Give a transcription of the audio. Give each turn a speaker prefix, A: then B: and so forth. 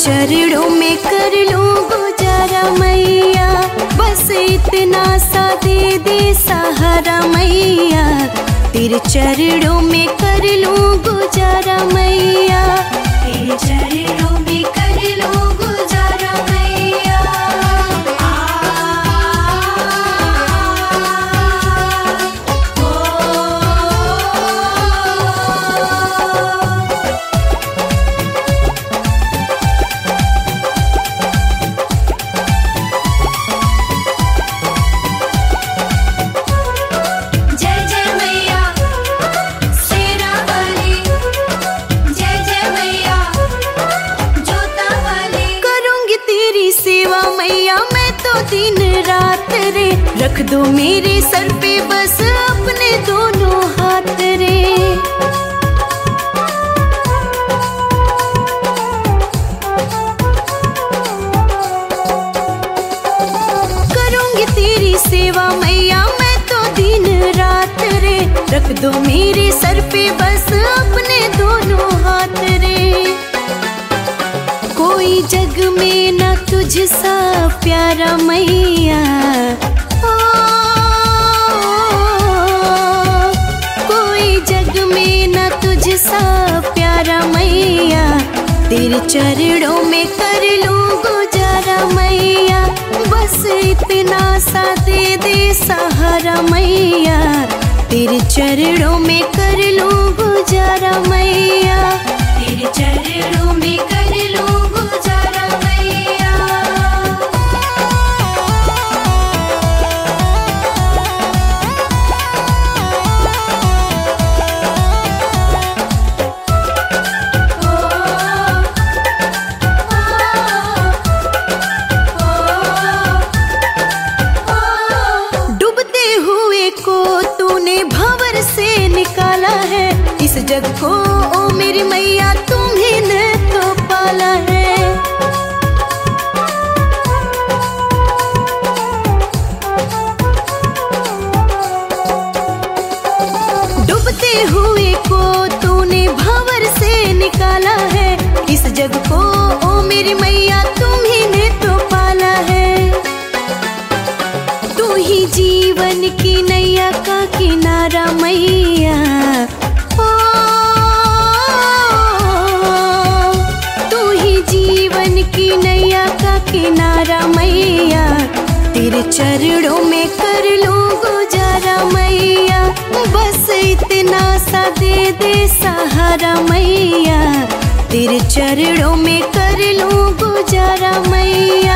A: चरणों में कर लूं गुजारा मैया, बस इतना सा दे दे सहारा मैया। तेरे चरणों में कर लूं गुजारा मैया, तेरे चरणों में कर लूं गुजारा मैया। दिन रात रे रख दो मेरे सर पे बस अपने दोनों हाथ रे। करूंगी तेरी सेवा मैया मैं तो दिन रात रे, रख दो मेरे सर पे बस अपने दोनों हाथ रे। कोई जग में न तुझसा प्यारा मैया, कोई जग में न तुझसा प्यारा मैया। तेरे चरणों में कर लूं गुजारा मैया, बस इतना सा दे दे सहारा मैया। तेरे चरणों में कर लूं गुजारा मैया, तेरे चरणों में कर लूं गुजारा मैया। डूबते हुए को तूने भंवर से निकाला है, इस जग को ओ मेरी मैया तुम्हीं ने तो पाला है। डूबते हुए को तूने भंवर से निकाला है, इस जग को ओ मेरी मैया तुम्हीं ने तो पाला है। तू ही जीवन की नैया का किनारा मैया, की नैया का किनारा मैया। तेरे चरणों में कर लूं गुजारा मैया, बस इतना सा दे दे सहारा मैया। तेरे चरणों में कर लूं गुजारा मैया।